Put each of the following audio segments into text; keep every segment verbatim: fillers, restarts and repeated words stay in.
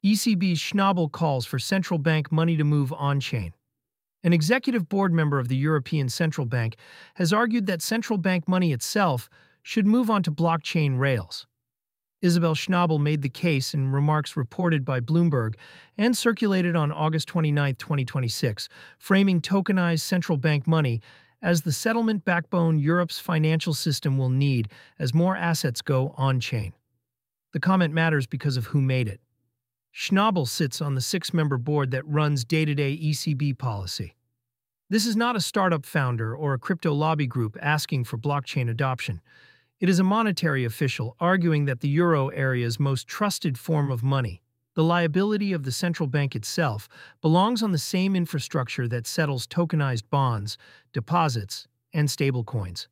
E C B's Schnabel calls for central bank money to move on-chain. An executive board member of the European Central Bank has argued that central bank money itself should move onto blockchain rails. Isabel Schnabel made the case in remarks reported by Bloomberg and circulated on August twenty-ninth, twenty twenty-six, framing tokenized central bank money as the settlement backbone Europe's financial system will need as more assets go on-chain. The comment matters because of who made it. Schnabel sits on the six-member board that runs day-to-day E C B policy. This is not a startup founder or a crypto lobby group asking for blockchain adoption. It is a monetary official arguing that the euro area's most trusted form of money, the liability of the central bank itself, belongs on the same infrastructure that settles tokenized bonds, deposits, and stablecoins.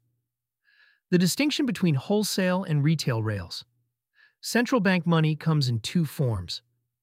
The distinction between wholesale and retail rails. Central bank money comes in two forms.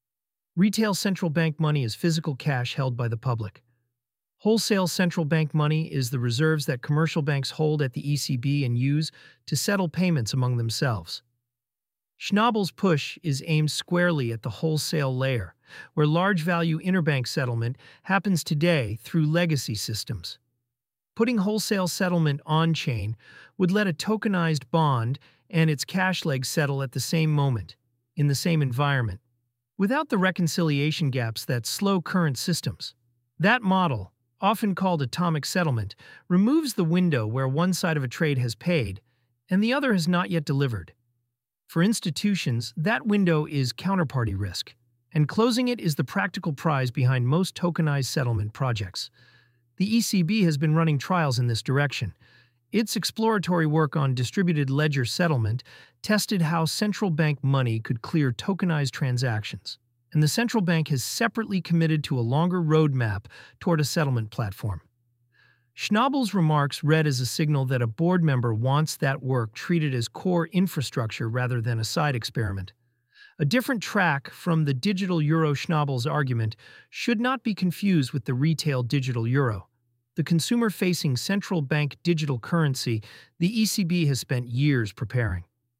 Retail central bank money is physical cash held by the public. Wholesale central bank money is the reserves that commercial banks hold at the E C B and use to settle payments among themselves. Schnabel's push is aimed squarely at the wholesale layer, where large-value interbank settlement happens today through legacy systems. Putting wholesale settlement on-chain would let a tokenized bond and its cash leg settle at the same moment, in the same environment, without the reconciliation gaps that slow current systems. That model, often called atomic settlement, removes the window where one side of a trade has paid and the other has not yet delivered. For institutions, that window is counterparty risk, and closing it is the practical prize behind most tokenized settlement projects. The E C B has been running trials in this direction. Its exploratory work on distributed ledger settlement tested how central bank money could clear tokenized transactions, and the central bank has separately committed to a longer roadmap toward a settlement platform. Schnabel's remarks read as a signal that a board member wants that work treated as core infrastructure rather than a side experiment. A different track from the digital euro. Schnabel's argument should not be confused with the retail digital euro, the consumer-facing central bank digital currency the E C B has spent years preparing.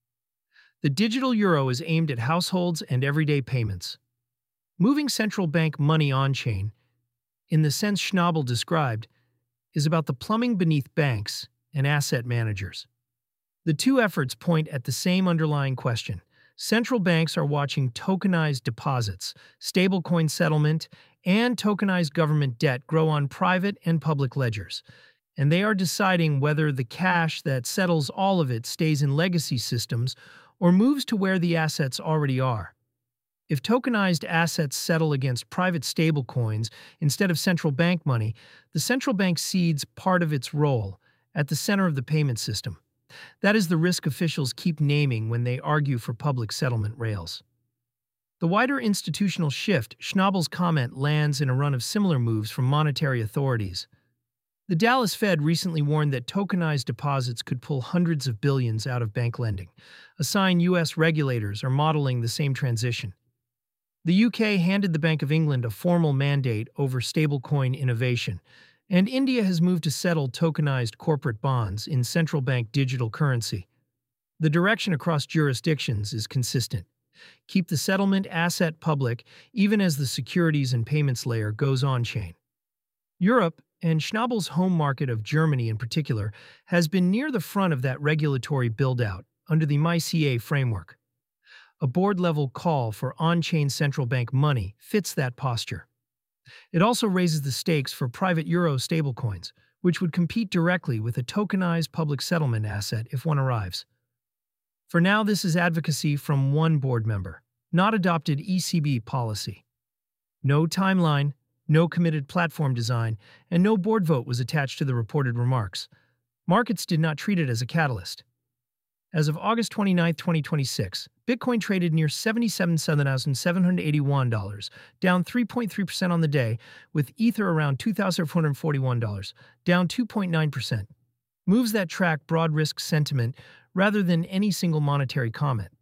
The digital euro is aimed at households and everyday payments. Moving central bank money on-chain, in the sense Schnabel described, is about the plumbing beneath banks and asset managers. The two efforts point at the same underlying question. Central banks are watching tokenized deposits, stablecoin settlement, and tokenized government debt grow on private and public ledgers, and they are deciding whether the cash that settles all of it stays in legacy systems or moves to where the assets already are. If tokenized assets settle against private stablecoins instead of central bank money, the central bank cedes part of its role at the center of the payment system. That is the risk officials keep naming when they argue for public settlement rails. The wider institutional shift, Schnabel's comment lands in a run of similar moves from monetary authorities. The Dallas Fed recently warned that tokenized deposits could pull hundreds of billions out of bank lending, a sign U S regulators are modeling the same transition. The U K handed the Bank of England a formal mandate over stablecoin innovation, and India has moved to settle tokenized corporate bonds in central bank digital currency. The direction across jurisdictions is consistent. Keep the settlement asset public even as the securities and payments layer goes on-chain. Europe, and Schnabel's home market of Germany in particular, has been near the front of that regulatory build-out under the MiCA framework. A board-level call for on-chain central bank money fits that posture. It also raises the stakes for private euro stablecoins, which would compete directly with a tokenized public settlement asset if one arrives. For now, this is advocacy from one board member, not adopted E C B policy. No timeline, no committed platform design, and no board vote was attached to the reported remarks. Markets did not treat it as a catalyst. As of August twenty-ninth, twenty twenty-six, Bitcoin traded near seventy-seven thousand seven hundred eighty-one dollars, down three point three percent on the day, with Ether around two thousand four hundred forty-one dollars, down two point nine percent. Moves that track broad risk sentiment rather than any single monetary comment.